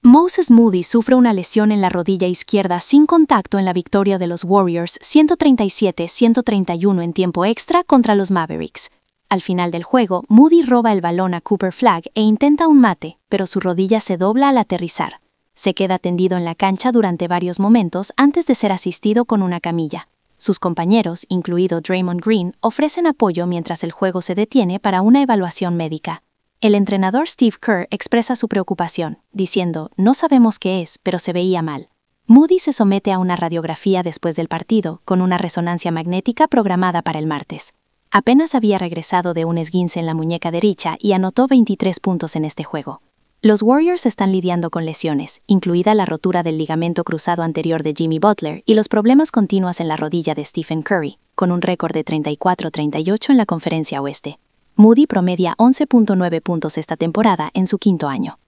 Moses Moody sufre una lesión en la rodilla izquierda sin contacto en la victoria de los Warriors 137-131 en tiempo extra contra los Mavericks. Al final del juego, Moody roba el balón a Cooper Flagg e intenta un mate, pero su rodilla se dobla al aterrizar. Se queda tendido en la cancha durante varios momentos antes de ser asistido con una camilla. Sus compañeros, incluido Draymond Green, ofrecen apoyo mientras el juego se detiene para una evaluación médica. El entrenador Steve Kerr expresa su preocupación, diciendo: "No sabemos qué es, pero se veía mal". Moody se somete a una radiografía después del partido, con una resonancia magnética programada para el martes. Apenas había regresado de un esguince en la muñeca derecha y anotó 23 puntos en este juego. Los Warriors están lidiando con lesiones, incluida la rotura del ligamento cruzado anterior de Jimmy Butler y los problemas continuos en la rodilla de Stephen Curry, con un récord de 34-38 en la Conferencia Oeste. Moody promedia 11.9 puntos esta temporada en su quinto año.